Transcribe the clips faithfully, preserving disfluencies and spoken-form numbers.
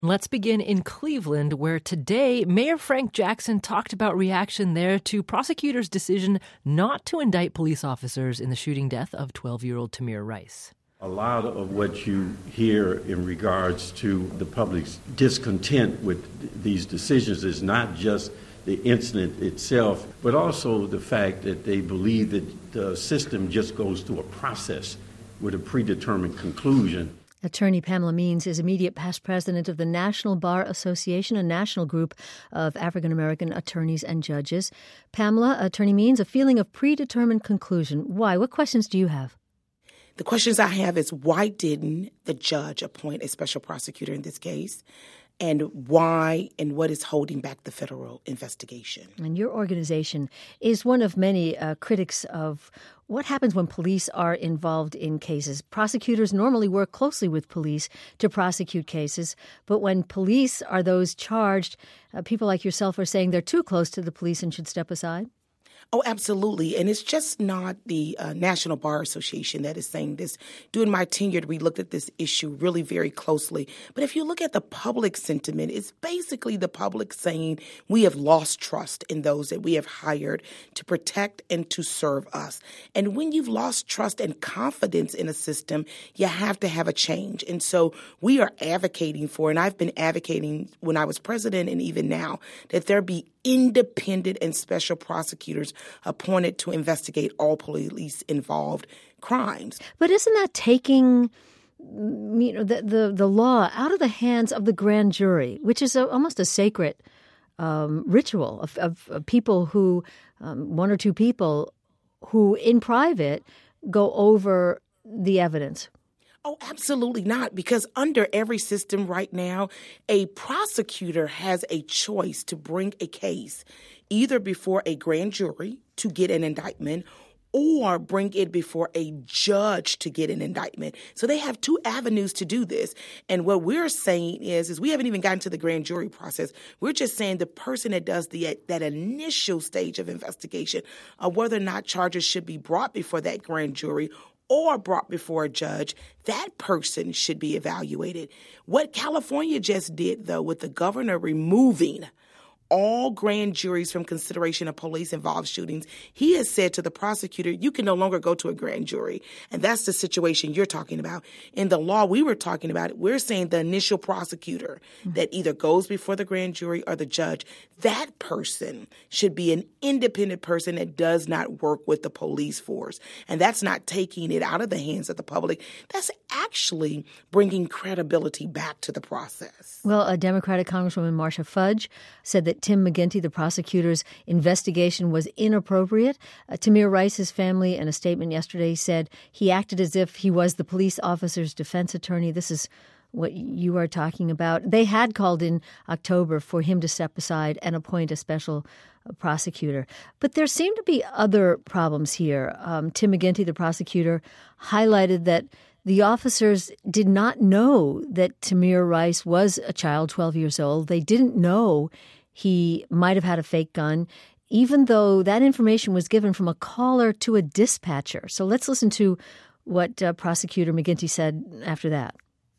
Let's begin in Cleveland, where today Mayor Frank Jackson talked about reaction there to prosecutors' decision not to indict police officers in the shooting death of twelve-year-old Tamir Rice. A lot of what you hear in regards to the public's discontent with these decisions is not just the incident itself, but also the fact that they believe that the system just goes through a process with a predetermined conclusion. Attorney Pamela Means is immediate past president of the National Bar Association, a national group of African-American attorneys and judges. Pamela, Attorney Means, a feeling of predetermined conclusion. Why? What questions do you have? The questions I have is, why didn't the judge appoint a special prosecutor in this case? And why and what is holding back the federal investigation? And your organization is one of many uh, critics of what happens when police are involved in cases. Prosecutors normally work closely with police to prosecute cases, but when police are those charged, uh, people like yourself are saying they're too close to the police and should step aside? Oh, absolutely. And it's just not the uh, National Bar Association that is saying this. During my tenure, we looked at this issue really very closely. But if you look at the public sentiment, it's basically the public saying we have lost trust in those that we have hired to protect and to serve us. And when you've lost trust and confidence in a system, you have to have a change. And so we are advocating for, and I've been advocating when I was president and even now, that there be independent and special prosecutors appointed to investigate all police-involved crimes. But isn't that taking, you know, the, the, the law out of the hands of the grand jury, which is a, almost a sacred um, ritual of, of, of people who, um, one or two people who in private go over the evidence? Oh, absolutely not, because under every system right now, a prosecutor has a choice to bring a case either before a grand jury to get an indictment or bring it before a judge to get an indictment. So they have two avenues to do this. And what we're saying is, is we haven't even gotten to the grand jury process. We're just saying the person that does the that initial stage of investigation of whether or not charges should be brought before that grand jury or brought before a judge, that person should be evaluated. What California just did, though, with the governor removing all grand juries from consideration of police-involved shootings, he has said to the prosecutor, you can no longer go to a grand jury. And that's the situation you're talking about. In the law we were talking about, we're saying the initial prosecutor mm-hmm. that either goes before the grand jury or the judge, that person should be an independent person that does not work with the police force. And that's not taking it out of the hands of the public. That's actually bringing credibility back to the process. Well, a Democratic Congresswoman, Marcia Fudge, said that Tim McGinty, the prosecutor's investigation, was inappropriate. Uh, Tamir Rice's family, in a statement yesterday, said he acted as if he was the police officer's defense attorney. This is what you are talking about. They had called in October for him to step aside and appoint a special uh, prosecutor. But there seem to be other problems here. Um, Tim McGinty, the prosecutor, highlighted that the officers did not know that Tamir Rice was a child, twelve years old. They didn't know he might have had a fake gun, even though that information was given from a caller to a dispatcher. So let's listen to what uh, Prosecutor McGinty said after that.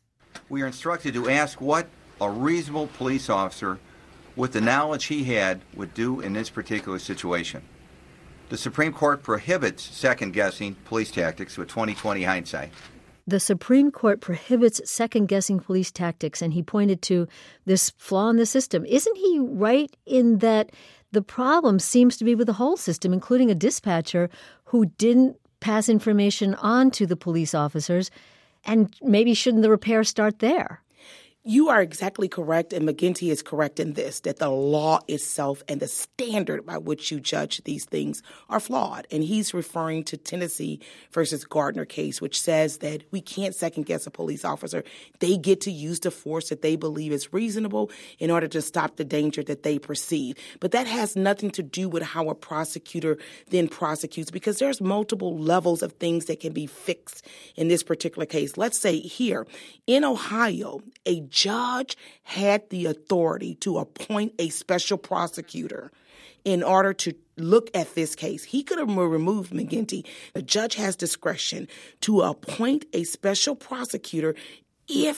We are instructed to ask what a reasonable police officer with the knowledge he had would do in this particular situation. The Supreme Court prohibits second-guessing police tactics with twenty twenty hindsight. The Supreme Court prohibits second-guessing police tactics, and he pointed to this flaw in the system. Isn't he right in that the problem seems to be with the whole system, including a dispatcher who didn't pass information on to the police officers, and maybe shouldn't the repair start there? You are exactly correct, and McGinty is correct in this, that the law itself and the standard by which you judge these things are flawed. And he's referring to Tennessee versus Gardner case, which says that we can't second-guess a police officer. They get to use the force that they believe is reasonable in order to stop the danger that they perceive. But that has nothing to do with how a prosecutor then prosecutes, because there's multiple levels of things that can be fixed in this particular case. Let's say here in Ohio, a judge had the authority to appoint a special prosecutor in order to look at this case. He could have removed McGinty. The judge has discretion to appoint a special prosecutor if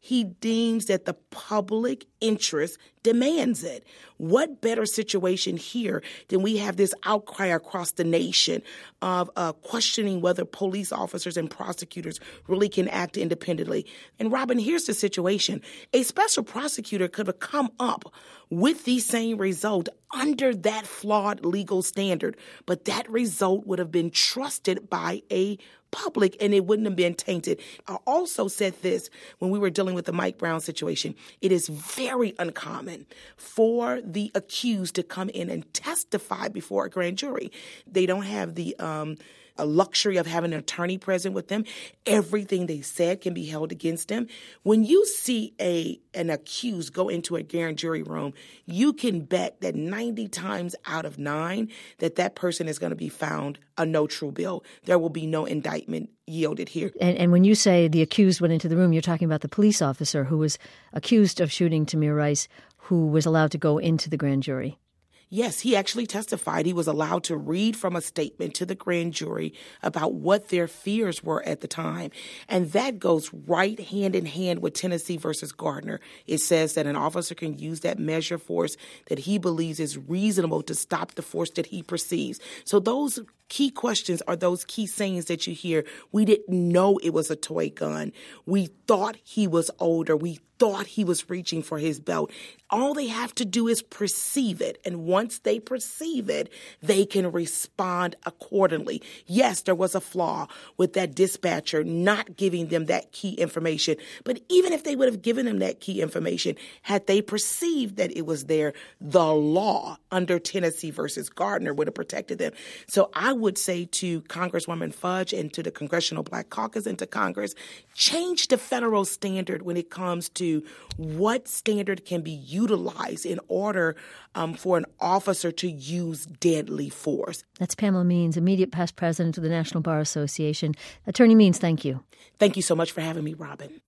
He deems that the public interest demands it. What better situation here than we have this outcry across the nation of uh, questioning whether police officers and prosecutors really can act independently. And Robin, here's the situation. A special prosecutor could have come up with the same result under that flawed legal standard, but that result would have been trusted by a public and it wouldn't have been tainted. I also said this when we were dealing with the Mike Brown situation. It is very uncommon for the accused to come in and testify before a grand jury. They don't have the um, a luxury of having an attorney present with them. Everything they said can be held against them. When you see a an accused go into a grand jury room, you can bet that ninety times out of nine that that person is going to be found a no true bill. There will be no indictment yielded here. And, and when you say the accused went into the room, you're talking about the police officer who was accused of shooting Tamir Rice, who was allowed to go into the grand jury. Yes, he actually testified. He was allowed to read from a statement to the grand jury about what their fears were at the time. And that goes right hand in hand with Tennessee versus Gardner. It says that an officer can use that measure of force that he believes is reasonable to stop the force that he perceives. So those key questions are those key sayings that you hear. We didn't know it was a toy gun. We thought he was older. We thought he was reaching for his belt. All they have to do is perceive it. And once they perceive it, they can respond accordingly. Yes, there was a flaw with that dispatcher not giving them that key information. But even if they would have given them that key information, had they perceived that it was there, the law under Tennessee versus Gardner would have protected them. So I would say to Congresswoman Fudge and to the Congressional Black Caucus and to Congress, change the federal standard when it comes to what standard can be utilized in order um, for an officer to use deadly force. That's Pamela Means, immediate past president of the National Bar Association. Attorney Means, thank you. Thank you so much for having me, Robin.